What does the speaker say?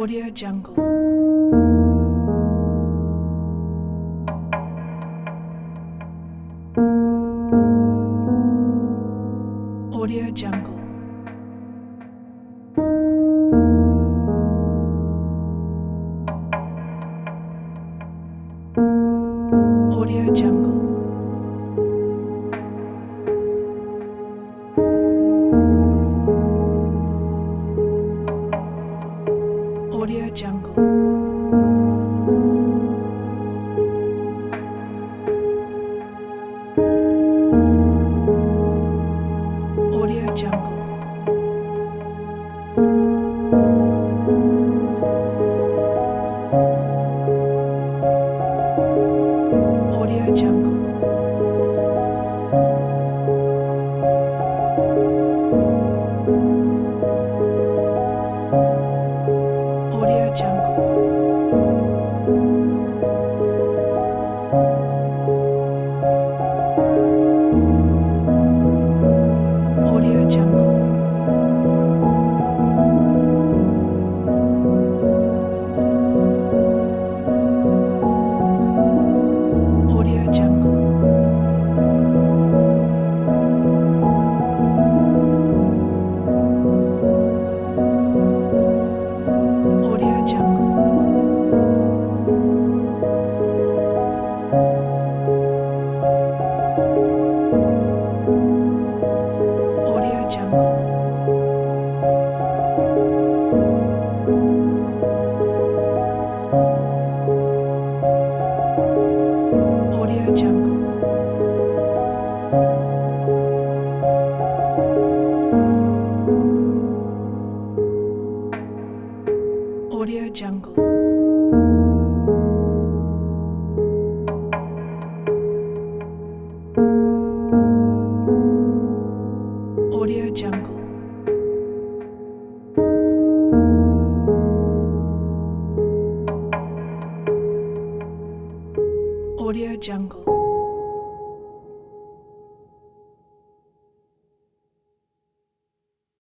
Audio Jungle. Audio Jungle. Audio Jungle. Audio Jungle. Audio Jungle. Audio Jungle. Audio Jungle. Audio Jungle. Audio Jungle. Audio Jungle. Audio Jungle. Audio Jungle. Audio Jungle. Audio Jungle. Audio Jungle.